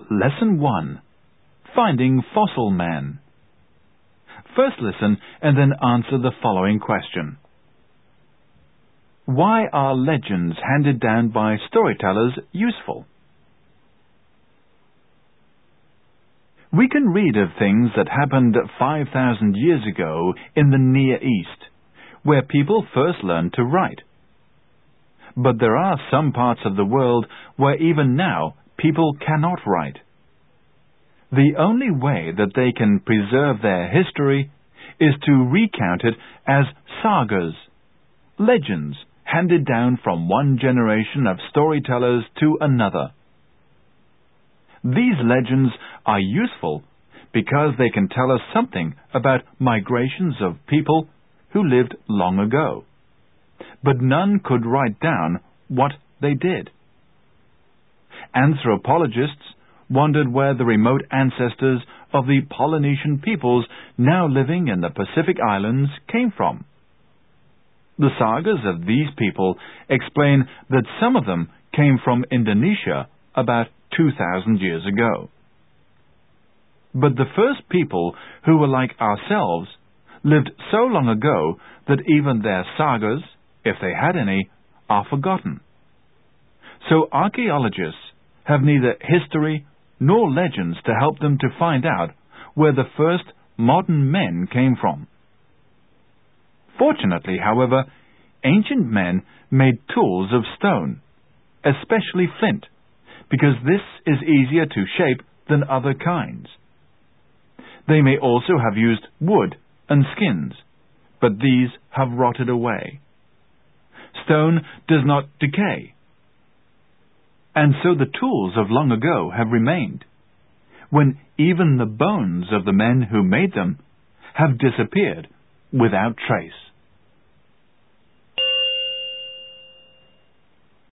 Lesson 1. Finding Fossil Men. First listen and then answer the following question. Why are legends handed down by storytellers useful? We can read of things that happened 5,000 years ago in the Near East, where people first learned to write. But there are some parts of the world where even now people cannot write. The only way that they can preserve their history is to recount it as sagas, legends handed down from one generation of storytellers to another. These legends are useful because they can tell us something about migrations of people who lived long ago, but none could write down what they did. Anthropologists wondered where the remote ancestors of the Polynesian peoples now living in the Pacific Islands came from. The sagas of these people explain that some of them came from Indonesia about 2,000 years ago. But the first people who were like ourselves lived so long ago that even their sagas, if they had any, are forgotten. So archaeologists have neither history nor legends to help them to find out where the first modern men came from. Fortunately, however, ancient men made tools of stone, especially flint, because this is easier to shape than other kinds. They may also have used wood and skins, but these have rotted away. Stone does not decay, and so the tools of long ago have remained, when even the bones of the men who made them have disappeared without trace.